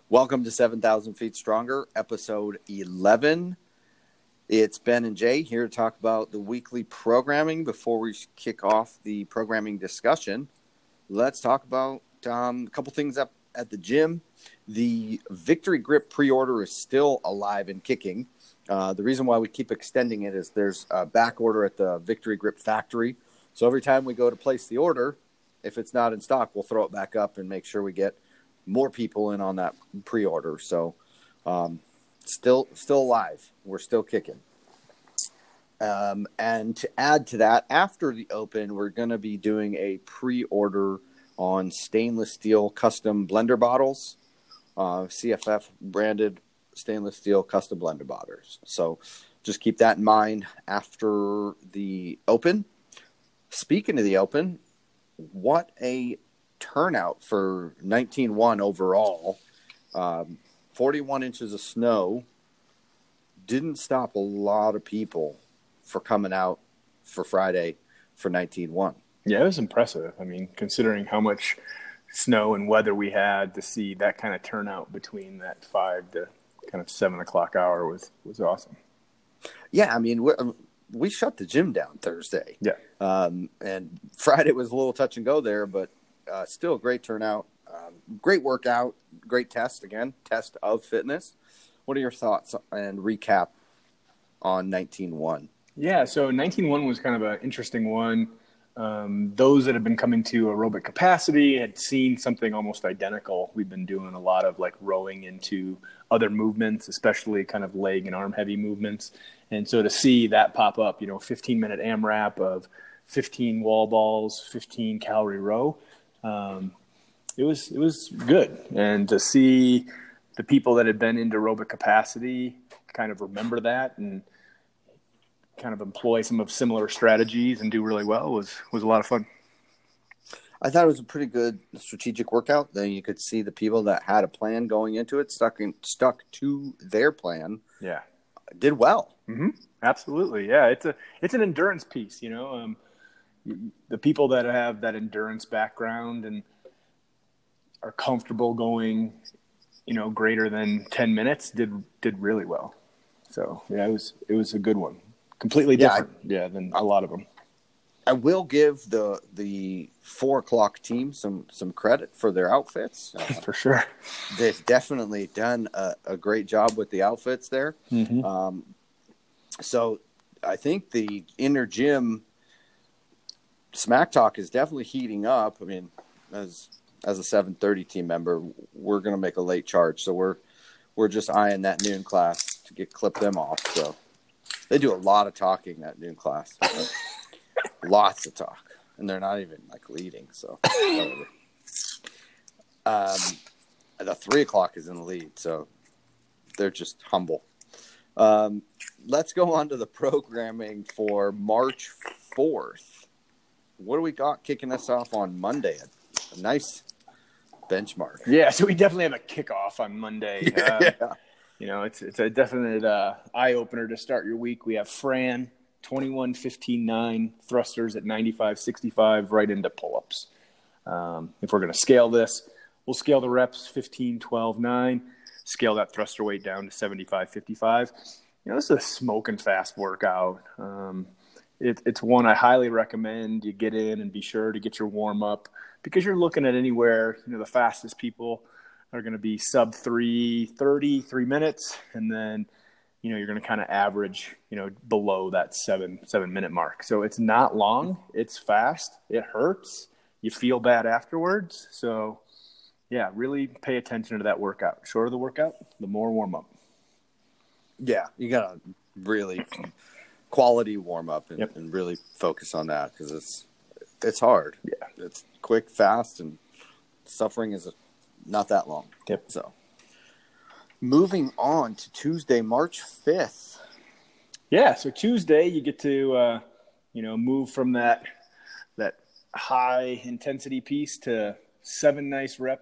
Welcome to 7,000 Feet Stronger, episode 11. It's Ben and Jay here to talk about the weekly programming. Before we kick off the programming discussion, let's talk about a couple things up at the gym. The Victory Grip pre-order is still alive and kicking. The reason why we keep extending it is there's a back order at the Victory Grip factory. So every time we go to place the order, if it's not in stock, we'll throw it back up and make sure we get more people in on that pre-order. So still alive. We're still kicking. And to add to that, after the open, we're going to be doing a pre-order on stainless steel custom blender bottles, CFF branded stainless steel custom blender bottles. So just keep that in mind after the open. Speaking of the open, what a turnout for 19-1 overall. 41 inches of snow didn't stop a lot of people for coming out for Friday for 19-1. Yeah, it was impressive. I mean, considering how much snow and weather we had, to see that kind of turnout between that 5 to kind of 7 o'clock hour was awesome. Yeah, I mean, we shut the gym down Thursday. Yeah. And Friday was a little touch and go there, but still a great turnout. Great workout, great test of fitness. What are your thoughts and recap on 19-1? Yeah, so 19-1 was kind of an interesting one. Those that have been coming to aerobic capacity had seen something almost identical. We've been doing a lot of like rowing into other movements, especially kind of leg and arm heavy movements. And so to see that pop up, 15-minute AMRAP of 15 wall balls, 15 calorie row, it was good. And to see the people that had been into aerobic capacity kind of remember that and kind of employ some of similar strategies and do really well was a lot of fun. I thought it was a pretty good strategic workout. Then you could see the people that had a plan going into it, stuck to their plan. Yeah, did well. Mm-hmm. Absolutely. Yeah, it's an endurance piece. The people that have that endurance background and are comfortable going, greater than 10 minutes did really well. So yeah, it was a good one. Completely different, than a lot of them. I will give the 4 o'clock team some credit for their outfits. For sure. They've definitely done a great job with the outfits there. Mm-hmm. So I think the inner gym smack talk is definitely heating up. I mean, as a 7:30 team member, we're going to make a late charge. So we're just eyeing that noon class to clip them off. So they do a lot of talking, that noon class. Lots of talk. And they're not even leading. So whatever. The 3 o'clock is in the lead. So they're just humble. Let's go on to the programming for March 4th. What do we got kicking us off on Monday? A nice benchmark. Yeah, so we definitely have a kickoff on Monday. Yeah. It's a definite eye-opener to start your week. We have Fran, 21-15-9, thrusters at 95-65, right into pull-ups. If we're going to scale this, we'll scale the reps 15-12-9, scale that thruster weight down to 75-55. This is a smoking fast workout. It's one I highly recommend you get in and be sure to get your warm-up, because you're looking at anywhere, the fastest people are going to be sub 3:30, 3 minutes. And then, you're going to kind of average, below that 7-minute mark. So it's not long. It's fast. It hurts. You feel bad afterwards. So yeah, really pay attention to that workout. Shorter the workout, the more warm up. Yeah. You got to really quality warm up and really focus on that, because it's hard. Yeah. It's quick, fast, and suffering is not that long. Yep. So moving on to Tuesday, March 5th. Yeah. So Tuesday you get to, move from that high intensity piece to 7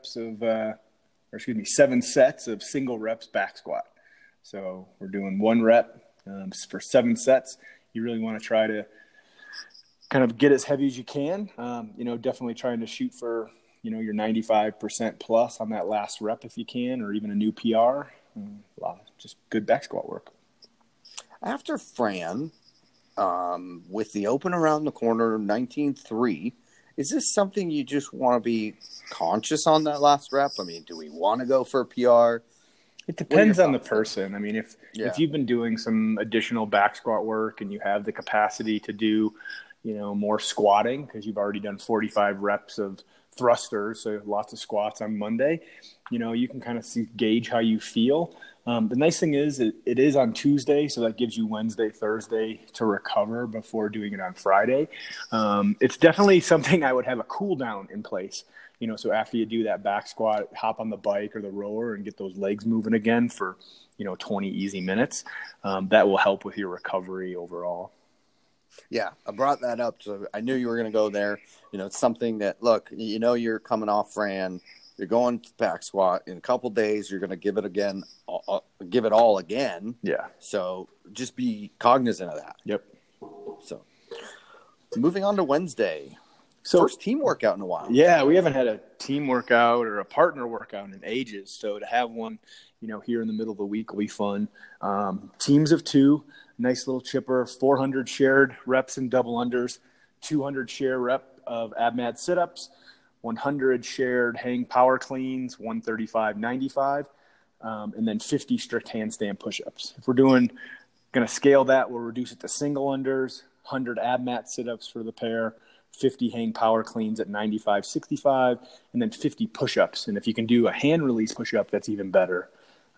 sets of single reps back squat. So we're doing 1 rep for 7 sets. You really want to try to kind of get as heavy as you can. Definitely trying to shoot for, your 95% plus on that last rep if you can, or even a new PR. A lot of just good back squat work. After Fran, with the open around the corner, 19.3, is this something you just want to be conscious on that last rep? I mean, do we want to go for a PR? It depends on the person. I mean, if you've been doing some additional back squat work and you have the capacity to do, more squatting because you've already done 45 reps of thrusters, so lots of squats on Monday, you can kind of gauge how you feel. The nice thing is it is on Tuesday, so that gives you Wednesday, Thursday to recover before doing it on Friday. It's definitely something I would have a cool down in place. So after you do that back squat, hop on the bike or the rower and get those legs moving again for, 20 easy minutes. That will help with your recovery overall. Yeah, I brought that up. So I knew you were going to go there. It's something that, look, you're coming off Fran. You're going to back squat. In a couple days, you're going to give it again, give it all again. Yeah. So just be cognizant of that. Yep. So moving on to Wednesday. So, first team workout in a while. Yeah, we haven't had a team workout or a partner workout in ages. So to have one, here in the middle of the week will be fun. Teams of 2, nice little chipper, 400 shared reps and double unders, 200 share rep of AbMat sit-ups, 100 shared hang power cleans, 135-95, and then 50 strict handstand push-ups. If we're going to scale that, we'll reduce it to single unders, 100 AbMat sit-ups for the pair, 50 hang power cleans at 95-65, and then 50 push-ups. And if you can do a hand release push-up, that's even better.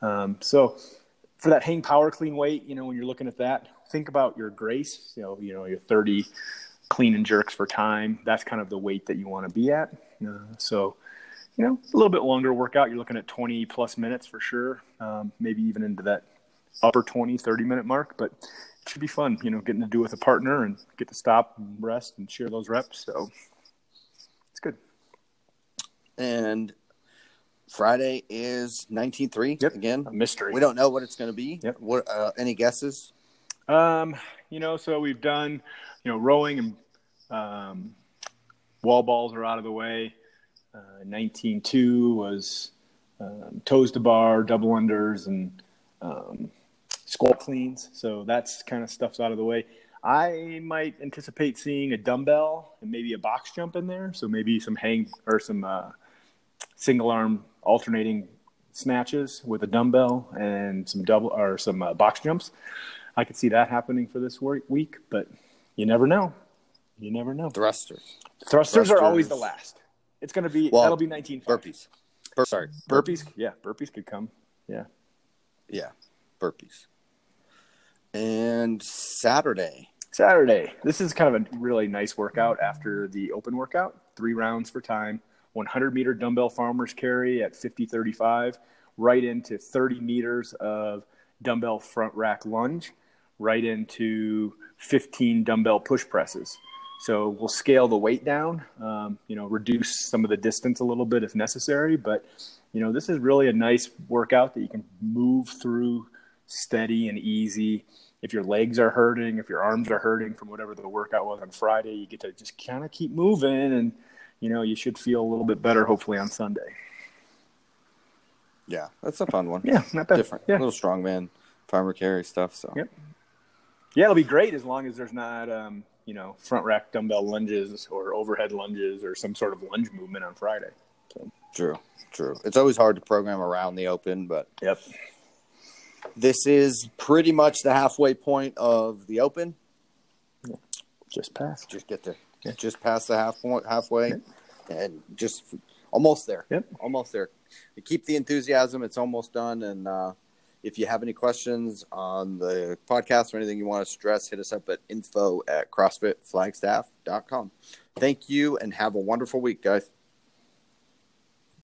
So for that hang power clean weight, when you're looking at that, think about your Grace, your 30 clean and jerks for time. That's kind of the weight that you want to be at. So, a little bit longer workout. You're looking at 20 plus minutes for sure. Maybe even into that upper 20, 30 minute mark, but it should be fun, getting to do it with a partner and get to stop and rest and share those reps. So it's good. And Friday is 19.3 again. A mystery. We don't know what it's going to be. Yep. What? Any guesses? So we've done, rowing and wall balls are out of the way. 19.2 was toes to bar, double unders, and squat cleans. So that's kind of stuff's out of the way. I might anticipate seeing a dumbbell and maybe a box jump in there. So maybe some hang or some single arm alternating snatches with a dumbbell and some box jumps. I could see that happening for this week, but you never know. Thrusters are always the last. It's going to be, that'll be 19.5. Burpees. Burpees. Yeah. Burpees could come. Yeah. Yeah. Burpees. And Saturday. This is kind of a really nice workout after the open workout. 3 rounds for time. 100-meter dumbbell farmer's carry at 50-35, right into 30 meters of dumbbell front rack lunge, right into 15 dumbbell push presses. So we'll scale the weight down, reduce some of the distance a little bit if necessary. But, this is really a nice workout that you can move through steady and easy. If your legs are hurting, if your arms are hurting from whatever the workout was on Friday, you get to just kind of keep moving and, you should feel a little bit better, hopefully, on Sunday. Yeah, that's a fun one. Yeah, not bad. Different. Yeah. A little strongman, farmer carry stuff. So. Yep. Yeah, it'll be great as long as there's not, front rack dumbbell lunges or overhead lunges or some sort of lunge movement on Friday. So. True. It's always hard to program around the open, but yep. This is pretty much the halfway point of the open. Yeah. Just past. Just get there. Yeah. Just past the halfway, yep. And just almost there. Yep. Almost there. You keep the enthusiasm. It's almost done. And if you have any questions on the podcast or anything you want to stress, hit us up at info@CrossFitFlagstaff.com. Thank you and have a wonderful week, guys.